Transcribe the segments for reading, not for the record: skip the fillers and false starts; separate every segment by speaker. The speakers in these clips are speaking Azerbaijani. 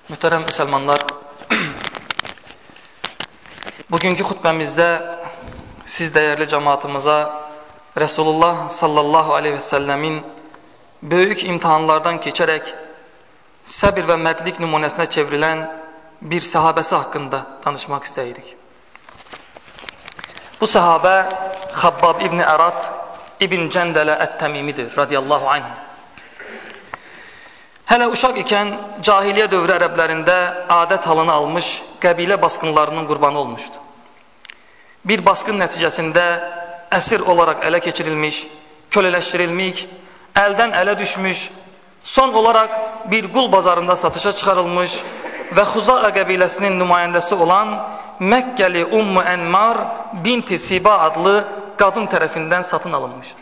Speaker 1: Mühtərəm müsəlmanlar, bugünkü xutbəmizdə siz dəyərli cəmaatımıza Resulullah sallallahu aleyhi və səlləmin böyük imtihanlardan keçərək səbir və mərdlik nümunəsinə çevrilən bir səhabəsi haqqında danışmaq istəyirik. Bu səhabə Xabbab ibn Ərat ibn Cəndələ Ət-Təmimidir radiyallahu anh. Hələ uşaq ikən cahiliyyə dövrü ərəblərində adət halını almış qəbilə basqınlarının qurbanı olmuşdu. Bir basqın nəticəsində əsir olaraq ələ keçirilmiş, kölələşdirilmiş, əldən ələ düşmüş, son olaraq bir qul bazarında satışa çıxarılmış və Xuzaə qəbiləsinin nümayəndəsi olan Məkkəli Ummu Ənmar binti Siba adlı qadın tərəfindən satın alınmışdı.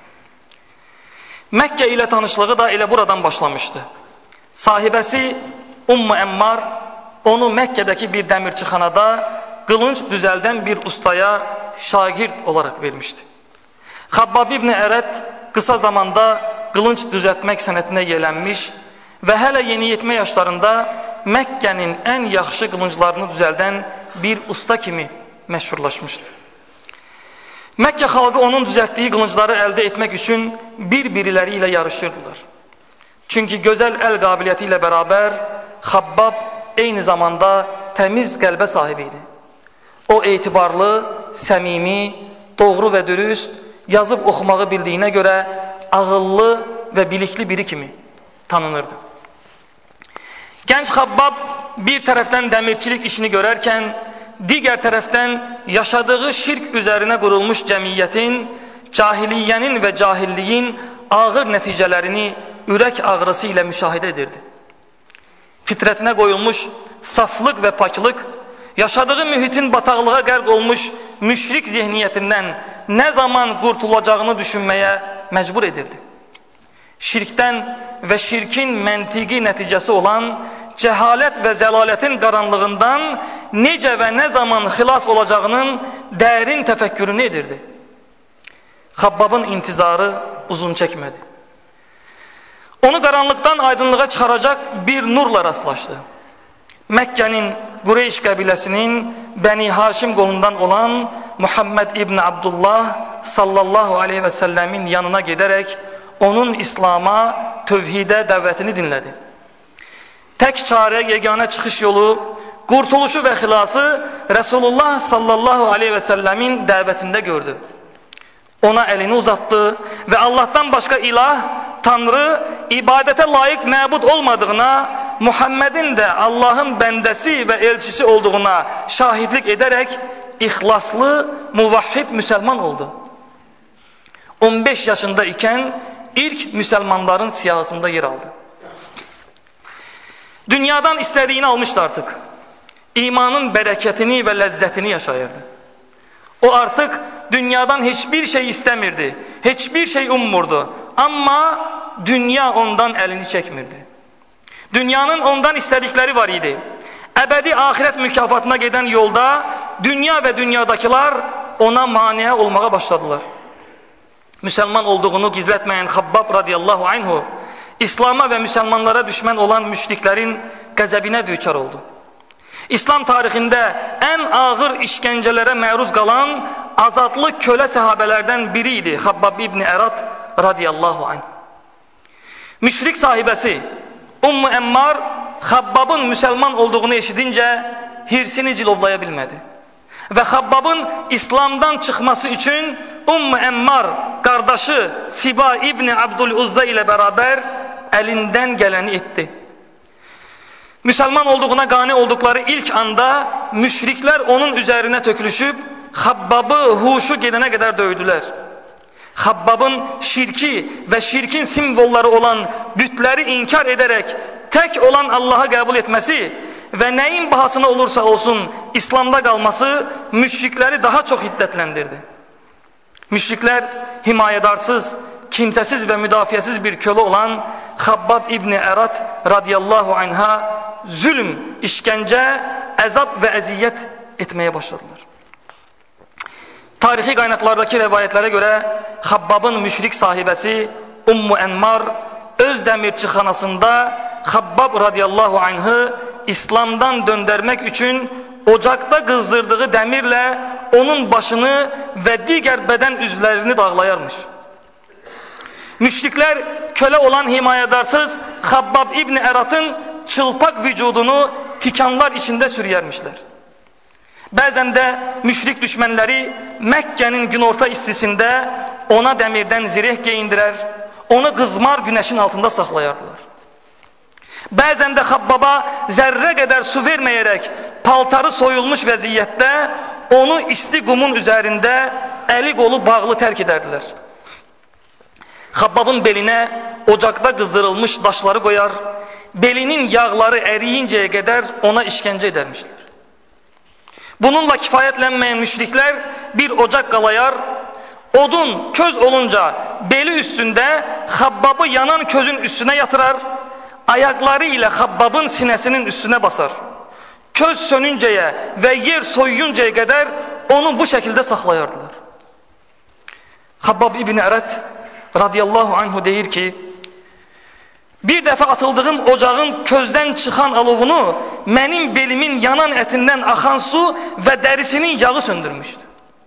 Speaker 1: Məkkə ilə tanışlığı da elə buradan başlamışdı. Sahibəsi Ummu Əmmar onu Məkkədəki bir dəmirçixanada qılınc düzəldən bir ustaya şagird olaraq vermişdi. Xabbab ibn Ərət qısa zamanda qılınc düzəltmək sənətinə yelənmiş və hələ yeniyetmə yaşlarında Məkkənin ən yaxşı qılınclarını düzəldən bir usta kimi məşhurlaşmışdı. Məkkə xalqı onun düzəltdiyi qılıncları əldə etmək üçün bir-biriləri ilə yarışırdılar. Çünki gözəl əl qabiliyyəti ilə bərabər Xabbab eyni zamanda təmiz qəlbə sahibi idi. O etibarlı, səmimi, doğru və dürüst, yazıb oxumağı bildiyinə görə ağıllı və bilikli biri kimi tanınırdı. Gənc Xabbab bir tərəfdən dəmirçilik işini görərkən, digər tərəfdən yaşadığı şirk üzərinə qurulmuş cəmiyyətin, cahiliyyənin və cahilliyin ağır nəticələrini ürək ağrısı ilə müşahidə edirdi. Fitrətinə qoyulmuş saflıq və paklıq, yaşadığı mühitin bataqlığa qərq olmuş müşrik zehniyyətindən nə zaman qurtulacağını düşünməyə məcbur edirdi. Şirkdən və şirkin məntiqi nəticəsi olan cəhalət və zəlalətin qaranlığından necə və nə zaman xilas olacağının dərin təfəkkürünü edirdi. Xabbabın intizarı uzun çəkmədi. Onu qaranlıqdan aydınlığa çıxaracaq bir nurla rastlaşdı. Məkkənin Qureyş qəbiləsinin Bəni Haşim qolundan olan Muhammed ibn Abdullah sallallahu aleyhi və səlləmin yanına gedərək onun İslam'a, tövhidə dəvətini dinlədi. Tək çarə, yeganə çıxış yolu, qurtuluşu və xilası Resulullah sallallahu aleyhi və səlləmin dəvətində gördü. Ona əlini uzatdı və Allahdan başqa ilah, Tanrı, ibadətə layiq məbud olmadığına, Muhammedin də Allahın bəndəsi və elçisi olduğuna şahidlik edərək ixlaslı, muvahhid müsəlman oldu. 15 yaşında ikən ilk müsəlmanların siyahısında yer aldı. Dünyadan istədiyini almışdı artıq. İmanın bərəkətini və ləzzətini yaşayırdı. O artıq dünyadan heç bir şey istəmirdi, heç bir şey ummurdu. Amma dünya ondan əlini çəkmirdi. Dünyanın ondan istədikləri var idi. Əbədi axirət mükafatına gedən yolda dünya və dünyadakılar ona maneə olmağa başladılar. Müsəlman olduğunu gizlətməyən Xabbab radiyallahu anhu İslam'a və müsəlmanlara düşmən olan müşriklərin qəzəbinə düçar oldu. İslam tarixində ən ağır işgəncələrə məruz qalan azadlı kölə səhabələrdən biri idi Xabbab ibn Ərat radiyallahu anh. Müşrik sahibəsi Ummu Əmmar Xabbabın müsəlman olduğunu eşidincə hirsini cilovlaya bilmədi. Və Xabbabın İslamdan çıxması üçün Ummu Əmmar qardaşı Siba ibn Abdülüzza ilə bərabər əlindən gələni etdi. Müsəlman olduğuna qane olduqları ilk anda müşriklər onun üzərinə tökülüşüb Xabbabı huşu gedənə qədər döydülər. Xabbabın şirki və şirkin simvolları olan bütləri inkar edərək tək olan Allahı qəbul etməsi və nəyin bahasına olursa olsun İslamda qalması müşrikləri daha çox hiddətləndirdi. Müşriklər himayədarsız, kimsəsiz və müdafiəsiz bir kölə olan Xabbab ibn Ərat radiyallahu anha zülm, işgəncə, əzab və əziyyət etməyə başladılar. Tarixi qaynaqlardakı rəvayətlərə görə Xabbabın müşrik sahibəsi Ummu Ənmar öz dəmirçixanasında Xabbab radiyallahu anhı İslam'dan döndürmek üçün ocaqda qızdırdığı dəmirlə onun başını və digər bədən üzvlərini dağlayarmış. Müşriklər kölə olan himayədarsız Xabbab İbni Əratın çılpaq vücudunu tikanlar içində sürüyərmişlər. Bəzən də müşrik düşmənləri Məkkənin günorta istisində ona dəmirdən zireh geyindirər, onu qızmar günəşin altında saxlayardılar. Bəzən də Xabbaba zərrə qədər su verməyərək paltarı soyulmuş vəziyyətdə onu isti qumun üzərində əli qolu bağlı tərk edərdilər. Xabbabın belinə ocaqda qızdırılmış daşları qoyar, belinin yağları əriyincəyə qədər ona işgəncə edərmişlər. Bununla kifayətlənməyən müşriklər bir ocaq qalayar, odun köz olunca beli üstündə Xabbabı yanan közün üstünə yatırar, ayaqları ilə Xabbabın sinəsinin üstünə basar. Köz sönüncəyə və yer soyuyuncaya qədər onu bu şəkildə saxlayardılar. Xabbab İbni Ərət radiyallahu anhu deyir ki, bir dəfə atıldığım ocağın közdən çıxan alovunu mənim belimin yanan ətindən axan su və dərisinin yağı söndürmüşdü.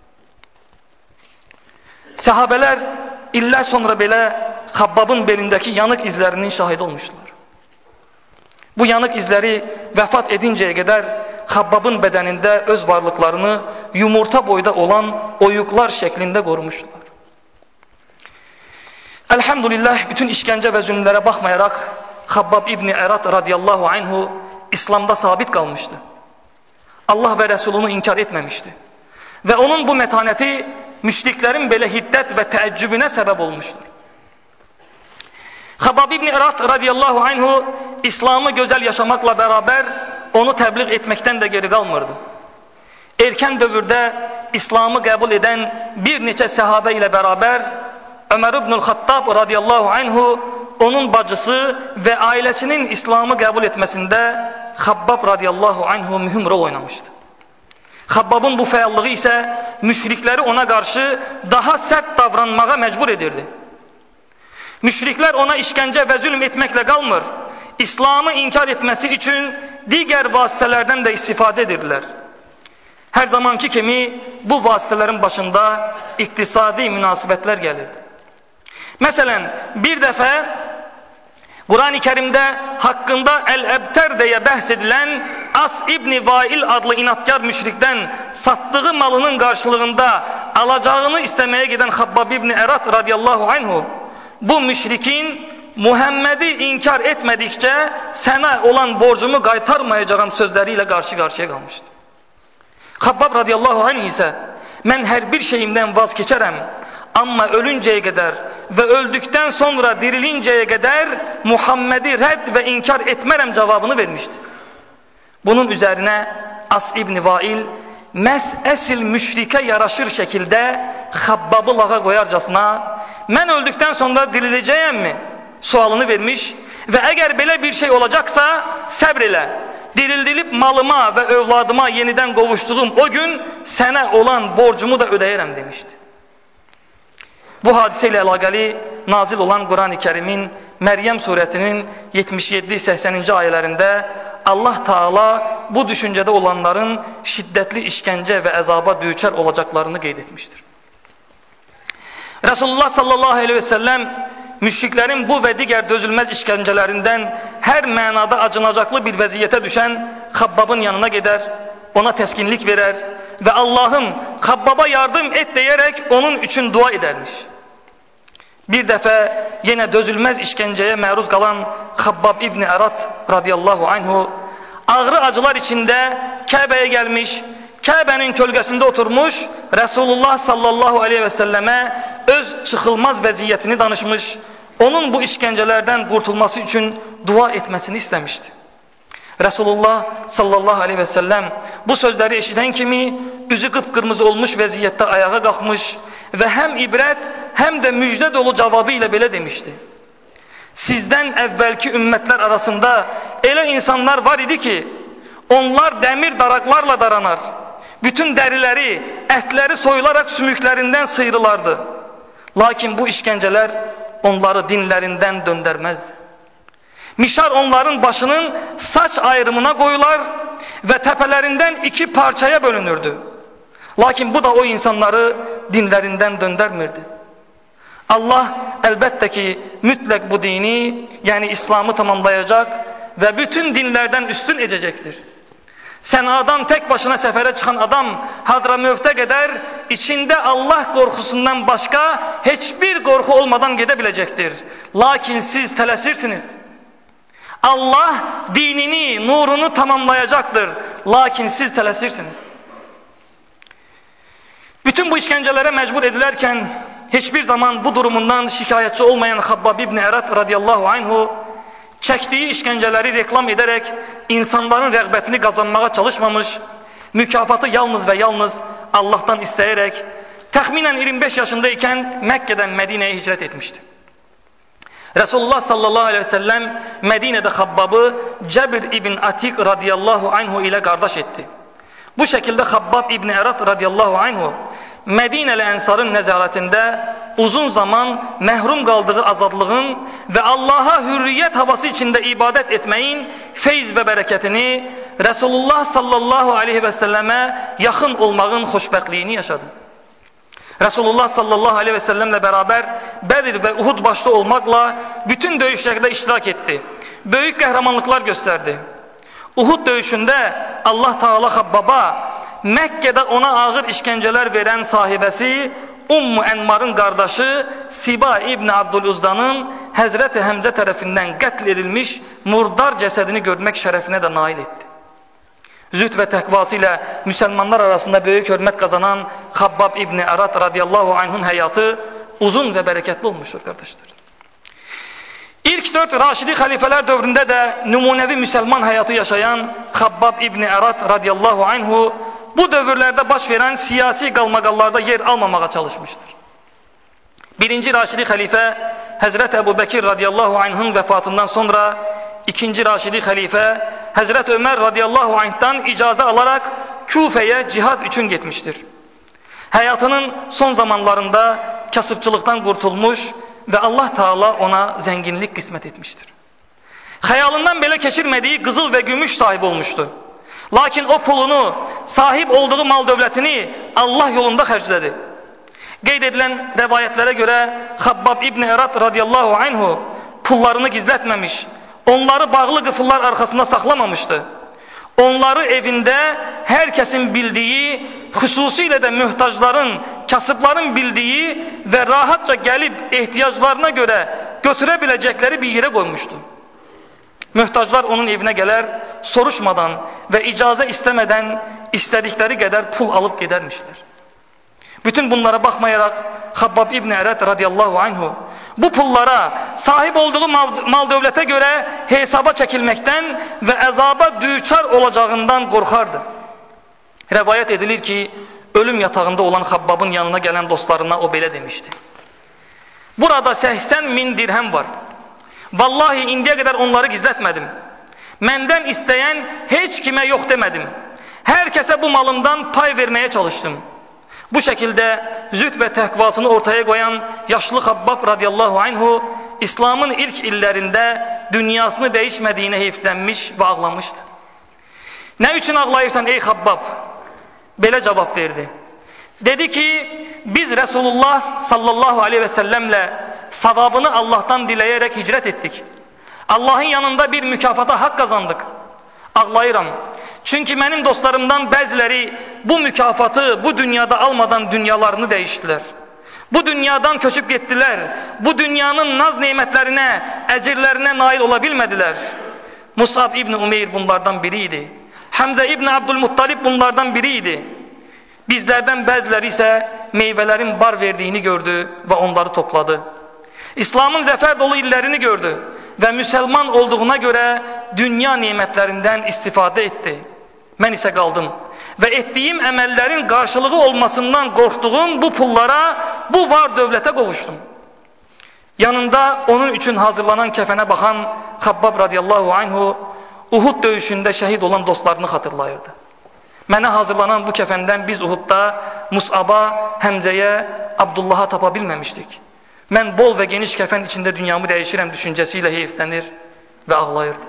Speaker 1: Səhabələr illər sonra belə Xabbabın belindəki yanıq izlərinin şahidi olmuşlar. Bu yanıq izləri vəfat edincəyə qədər Xabbabın bədənində öz varlıqlarını yumurta boyda olan oyuqlar şəklində qorumuşlar. Elhamdülillah bütün işgəncə və zülmlərə baxmayaraq Xabbab İbni Ərat radiyallahu anhu İslamda sabit qalmışdı. Allah və Rəsulunu inkar etməmişdi. Və onun bu mətanəti müşriklərin belə hiddət və təəccübünə səbəb olmuşdur. Xabbab İbni Ərat radiyallahu anhu İslamı gözəl yaşamaqla bərabər onu təbliğ etməkdən də geri qalmırdı. Erkən dövrdə İslamı qəbul edən bir neçə səhabə ilə bərabər Ömər ibn-ül Xattab radiyallahu anhu onun bacısı və ailəsinin İslamı qəbul etməsində Xabbab radiyallahu anhu mühüm rol oynamışdı. Xabbabın bu fəallığı isə müşrikləri ona qarşı daha sərt davranmağa məcbur edirdi. Müşriklər ona işgəncə və zülm etməklə qalmır, İslamı inkar etməsi üçün digər vasitələrdən də istifadə edirdilər. Hər zamanki kimi bu vasitələrin başında iqtisadi münasibətlər gəlirdi. Məsələn, bir dəfə Quran-ı Kərimdə haqqında Əl-Əbtər deyə bəhs edilən As İbni Vail adlı inatkar müşrikdən satdığı malının qarşılığında alacağını istəməyə gedən Xabbab İbni Ərat radiyallahu anhu bu müşrikin Muhammədi inkar etmədikcə sənə olan borcumu qaytarmayacağım sözləri ilə qarşı-qarşıya qalmışdı. Xabbab radiyallahu anh isə mən hər bir şeyimdən vaz keçərəm, amma ölüncəyə qədər və öldükdən sonra dirilincəyə qədər Muhammədi rədd və inkar etmərəm cavabını vermişdi. Bunun üzərinə As İbni Vail məhz əsil müşrikə yaraşır şəkildə Xabbabı lağa qoyarcasına mən öldükdən sonra diriləcəyəmmi sualını vermiş və əgər belə bir şey olacaqsa səbr elə, dirildilib malıma və övladıma yenidən qovuşduğum o gün sənə olan borcumu da ödəyərəm demişdi. Bu hadisə ilə əlaqəli nazil olan Quran-ı Kərimin Məryəm surətinin 77-80-ci ayələrində Allah Taala bu düşüncədə olanların şiddətli işgəncə və əzaba düçar olacaqlarını qeyd etmişdir. Resulullah sallallahu aleyhi ve sellem müşriklərin bu və digər dözülməz işgəncələrindən hər mənada acınacaqlı bir vəziyyətə düşən Xabbabın yanına gedər, ona təskinlik verər və Allahım Xabbaba yardım et deyərək onun üçün dua edərmiş. Bir dəfə yenə dözülməz işgəncəyə məruz qalan Xabbab İbni Ərat radiyallahu anhu ağrı acılar içində Kəbəyə gəlmiş, Kəbənin kölgəsində oturmuş, Resulullah sallallahu aleyhi və səlləmə öz çıxılmaz vəziyyətini danışmış, onun bu işgəncələrdən qurtulması üçün dua etməsini istəmişdi. Resulullah sallallahu aleyhi və səlləm bu sözləri eşidən kimi üzü qıpqırmızı olmuş vəziyyətdə ayağa qalxmış və həm ibrət, həm də müjdə dolu cavabı ilə belə demişdi. Sizdən əvvəlki ümmətlər arasında elə insanlar var idi ki, onlar dəmir daraqlarla daranar, bütün dəriləri, ətləri soyularaq sümüklərindən sıyrılardı. Lakin bu işgəncələr onları dinlərindən döndərməzdi. Mişar onların başının saç ayrımına koyular ve tepelerinden 2 parçaya bölünürdü. Lakin bu da o insanları dinlerinden döndürmürdü. Allah elbette ki mütlak bu dini, yani İslam'ı tamamlayacak ve bütün dinlerden üstün edecektir. Sena'dan tek başına sefere çıkan adam Hadramövt'e gider, içinde Allah korkusundan başka hiçbir korku olmadan gidebilecektir. Lakin siz telesirsiniz. Allah dinini, nurunu tamamlayacaktır. Lakin siz telesirsiniz. Bütün bu işkencelere mecbur edilerken hiçbir zaman bu durumundan şikayetçi olmayan Habbab İbni Erat radıyallahu anhu çektiği işkenceleri reklam ederek insanların rağbetini kazanmaya çalışmamış, mükafatı yalnız ve yalnız Allah'tan isteyerek tahminen 25 yaşındayken Mekke'den Medine'ye hicret etmişti. Resulullah sallallahu aleyhi ve sellem Medine'de Habbab'ı Cebir ibn Atik radıyallahu anhu ile kardeş etti. Bu şekilde Habbab İbni Erat radıyallahu anhu Medine'li Ensar'ın nezaretinde uzun zaman mehrum kaldığı azadlığın ve Allah'a hürriyet havası içinde ibadet etmeyin feyz ve bereketini, Resulullah sallallahu aleyhi ve selleme yakın olmanın hoşbəxtliğini yaşadı. Resulullah sallallahu aleyhi ve sellemle beraber Bedir ve Uhud başta olmakla bütün dövüşlerde iştirak etti. Büyük kahramanlıklar gösterdi. Uhud dövüşünde Allah Teala Habbab'a Mekke'de ona ağır işkenceler veren sahibesi Ummu Enmar'ın kardeşi Siba İbni Abdüluzza'nın Hazreti Hamza tarafından katledilmiş murdar cesedini görmek şerefine de nail etti. Zühd ve tekvasıyla Müslümanlar arasında büyük hürmet kazanan Habbab İbni Erat radıyallahu anh'ın hayatı uzun ve bereketli olmuştur kardeşler. İlk 4 Raşidi halifeler dövründe de numunevi Müslüman hayatı yaşayan Habbab İbni Erat radıyallahu anhu bu dövrlerde baş veren siyasi galmagallarda yer almamaya çalışmıştır. 1. Raşidi halife Hazreti Ebu Bekir radıyallahu anh'ın vefatından sonra 2. Raşidi halife Hazreti Ömer radıyallahu anh'tan icazə alarak Küfe'ye cihad için gitmiştir. Hayatının son zamanlarında kasıpçılıktan kurtulmuş ve Allah Teala ona zenginlik kısmet etmiştir. Hayalından bile geçirmediği kızıl ve gümüş sahibi olmuştu. Lakin o pulunu, sahip olduğu mal dövlətini Allah yolunda harcadı. Qeyd edilen rivayetlere göre Habbab İbni Erat radıyallahu anhu pullarını gizletmemiş, onları bağlı qıfıllar arkasında saklamamıştı. Onları evinde herkesin bildiği, xüsusilə də mühtacların, kasıpların bildiği ve rahatça gelip ihtiyaçlarına göre götürebilecekleri bir yere koymuştu. Mühtaclar onun evine gelir, soruşmadan ve icazə istemeden istedikleri kadar pul alıp gidermişler. Bütün bunlara bakmayarak Habbab İbni Erat radıyallahu anhu bu pullara sahip olduğu mal dövlete göre hesaba çekilmekten ve azaba düçar olacağından korkardı. Rivayet edilir ki ölüm yatağında olan Habbab'ın yanına gelen dostlarına o böyle demişti. Burada 80.000 dirhem var. Vallahi indiye kadar onları gizletmedim. Menden isteyen hiç kime yok demedim. Herkese bu malımdan pay vermeye çalıştım. Bu şekilde zühd ve tekvasını ortaya koyan yaşlı Habbab radıyallahu anhu İslam'ın ilk illerinde dünyasını değişmediğine heyfslenmiş ve ağlamıştı. Ne için ağlayırsan ey Habbab? Böyle cevap verdi. Dedi ki biz Resulullah sallallahu aleyhi ve sellemle savabını Allah'tan dileyerek hicret ettik. Allah'ın yanında bir mükafata hak kazandık. Ağlayıram. Çünkü benim dostlarımdan bazıları bu mükafatı bu dünyada almadan dünyalarını değiştiler. Bu dünyadan köçüp gittiler. Bu dünyanın naz nimetlerine, ecirlerine nail olabilmediler. Musab İbni Umeyr bunlardan biriydi. Hamza İbni Abdülmuttalib bunlardan biriydi. Bizlerden bazıları ise meyvelerin bar verdiğini gördü ve onları topladı. İslam'ın zafer dolu illerini gördü ve Müslüman olduğuna göre dünya nimetlerinden istifade etti. Ben ise kaldım ve ettiğim emellerin karşılığı olmasından korktuğum bu pullara, bu var dövlete kavuştum. Yanında onun için hazırlanan kefene bakan Habbab radıyallahu anhu Uhud dövüşünde şehit olan dostlarını hatırlayırdı. Mənə hazırlanan bu kefenden biz Uhud'da Mus'ab'a, Həmzəyə, Abdullah'a tapa bilməmişdik. Mən bol ve geniş kefen içinde dünyamı değişirəm düşüncesiyle heyiflənir və ağlayırdı.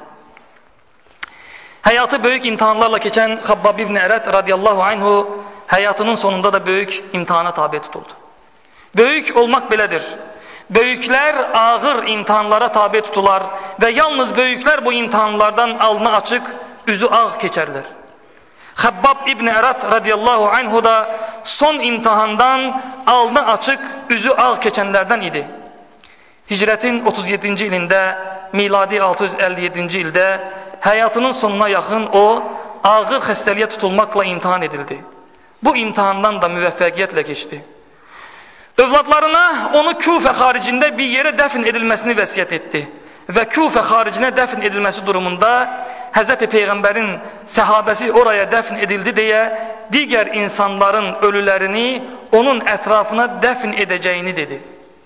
Speaker 1: Həyatı böyük imtihanlarla keçən Xabbab ibn Ərət radiyallahu anhu həyatının sonunda da böyük imtihana tabi tutuldu. Böyük olmaq belədir. Böyüklər ağır imtihanlara tabi tutular və yalnız böyüklər bu imtihanlardan alnı açıq, üzü ağ keçərlər. Xabbab ibn Ərət radiyallahu anhu da son imtihandan alnı açıq, üzü ağ keçənlərdən idi. Hicrətin 37-ci ilində, miladi 657-ci ildə həyatının sonuna yaxın o, ağır xəstəliyə tutulmaqla imtihan edildi. Bu imtihandan da müvəffəqiyyətlə keçdi. Övladlarına onu Kufə xaricində bir yerə dəfn edilməsini vəsiyyət etdi. Və Kufə xaricinə dəfn edilməsi durumunda Hz. Peyğəmbərin səhabəsi oraya dəfn edildi deyə digər insanların ölülərini onun ətrafına dəfn edəcəyini dedi.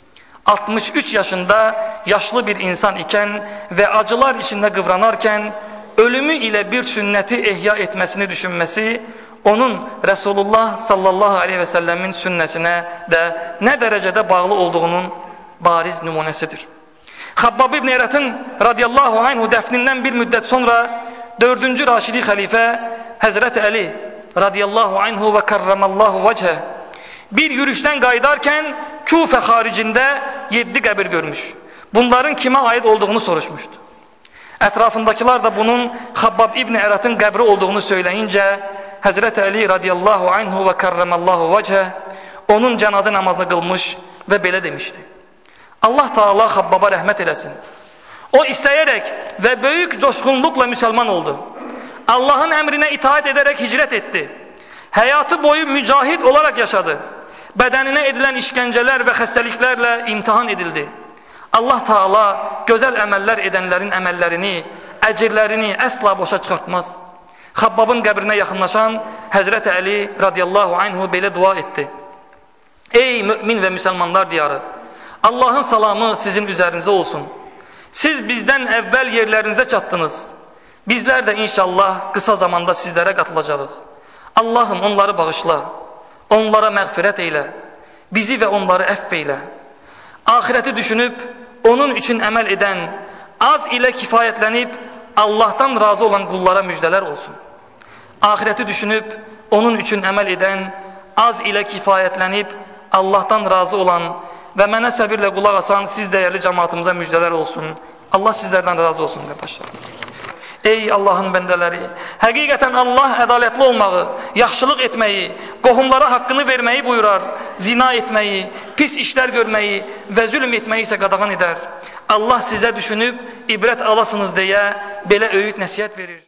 Speaker 1: 63 yaşında yaşlı bir insan ikən və acılar içində qıvranarkən ölümü ilə bir sünnəti ehya etməsini düşünməsi onun Resulullah sallallahu aleyhi və səlləmin sünnəsinə də nə dərəcədə bağlı olduğunun bariz nümunəsidir. Xabbab ibn Ərətin radiyallahu anhu dəfnindən bir müddət sonra 4-cü Raşidi xəlifə Həzrət Əli radiyallahu anhu və karramallahu vəcəhə bir yürüşdən qayıdarkən Kufə xaricində 7 qəbir görmüş. Bunların kimə aid olduğunu soruşmuşdu. Ətrafındakilar da bunun Xabbab ibn Ərətin qəbri olduğunu söyləyincə Həzrət Əli radiyallahu anhu və karramallahu vəcəhə onun cənazə namazını qılmış və belə demişdi. Allah Taala Xabbaba rəhmət eləsin. O istəyərək və böyük coşqunluqla müsəlman oldu. Allahın əmrinə itaat edərək hicrət etdi. Həyatı boyu mücahid olaraq yaşadı. Bədəninə edilən işgəncələr və xəstəliklərlə imtihan edildi. Allah Taala gözəl əməllər edənlərin əməllərini, əcirlərini əsla boşa çıxartmaz. Xabbabın qəbrinə yaxınlaşan Həzrət Əli radiyallahu anhu belə dua etdi. Ey mümin və müsəlmanlar diyarı! Allahın salamı sizin üzərinizə olsun. Siz bizdən əvvəl yerlərinizə çatdınız. Bizlər də inşallah qısa zamanda sizlərə qatılacağıq. Allahım onları bağışla, onlara məğfirət eylə, bizi və onları əfv eylə. Ahirəti düşünüb, onun üçün əməl edən, az ilə kifayətlənib, Allahdan razı olan qullara müjdələr olsun. Ahirəti düşünüb, onun üçün əməl edən, az ilə kifayətlənib, Allahdan razı olan və mənə səbirlə qulaq asan siz dəyərli cəmaatımıza müjdələr olsun. Allah sizlərdən razı olsun, qardaşlar. Ey Allahın bəndələri, həqiqətən Allah ədalətli olmağı, yaxşılıq etməyi, qohumlara haqqını verməyi buyurar, zina etməyi, pis işlər görməyi və zülm etməyi isə qadağan edər. Allah sizə düşünüb, ibrət alasınız deyə belə öyüd nəsihət verir.